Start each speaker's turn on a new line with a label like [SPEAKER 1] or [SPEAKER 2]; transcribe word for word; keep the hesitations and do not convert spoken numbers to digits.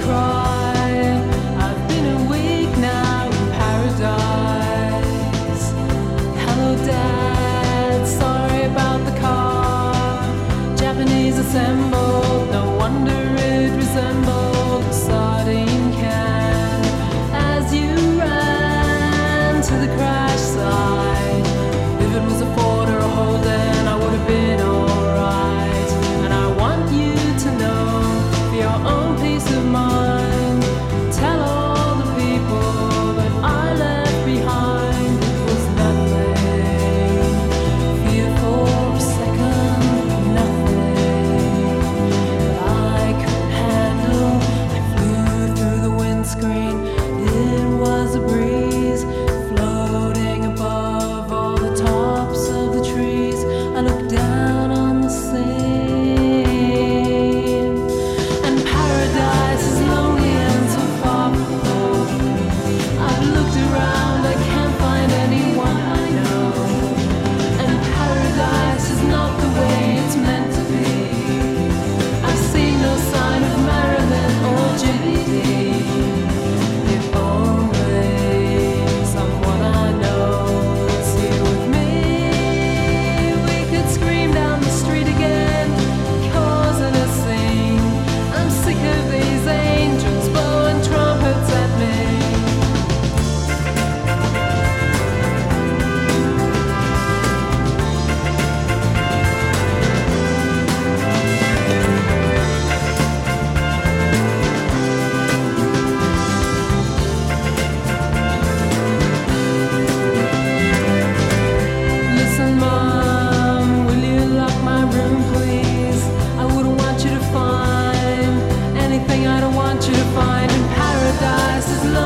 [SPEAKER 1] Assembled, no wonder it resembled a sardine can. As you ran to the crash site, if it was a Ford or a Holden, I would have been alright. And I want you to know, for your own peace of mind, tell all the people that I left behind. It was nothing, fear for a second, nothing. Screen. It was a breeze floating above all the tops of the trees. I looked down on the scene, and paradise is lonely and so far from home. I've looked around, I can't find anyone I know, and paradise is not the way it's meant to be. I've seen no sign of Marilyn or Jimmy D. Anything I don't want you to find in paradise is love.